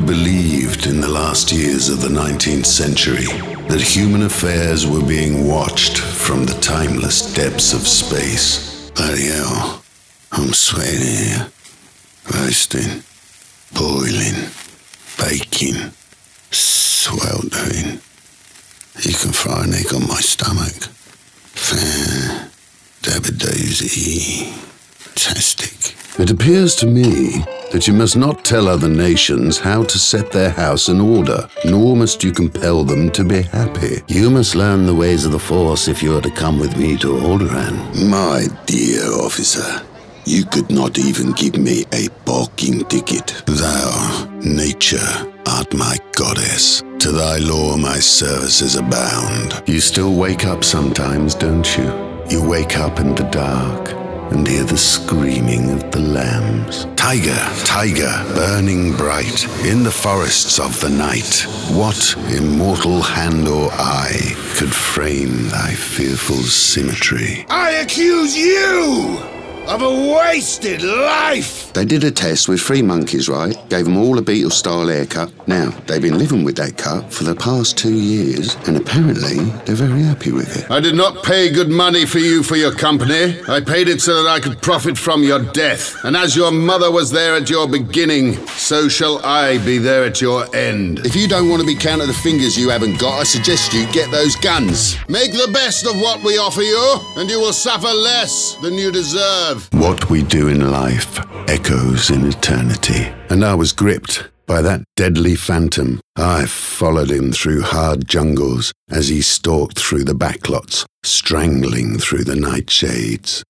believed in the last years of the 19th century that human affairs were being watched from the timeless depths of space. Bloody hell, I'm sweating here. Roasting, boiling, baking, sweltering. You can fry an egg on my stomach. Fair, dabba-dozy, fantastic. It appears to me that you must not tell other nations how to set their house in order, nor must you compel them to be happy. You must learn the ways of the Force if you are to come with me to Alderaan. My dear officer, you could not even give me a barking ticket. Thou, nature, art my goddess. To thy law my services abound. You still wake up sometimes, don't you? You wake up in the dark and hear the screaming of the lambs. Tiger, tiger, burning bright in the forests of the night, what immortal hand or eye could frame thy fearful symmetry? I accuse you of a wasted life! They did a test with 3 monkeys, right? Gave them all a Beatles-style haircut. Now, they've been living with that cut for the past 2 years, and apparently they're very happy with it. I did not pay good money for you for your company. I paid it so that I could profit from your death. And as your mother was there at your beginning, so shall I be there at your end. If you don't want to be counted the fingers you haven't got, I suggest you get those guns. Make the best of what we offer you, and you will suffer less than you deserve. What we do in life echoes in eternity, and I was gripped by that deadly phantom. I followed him through hard jungles as he stalked through the backlots, strangling through the nightshades.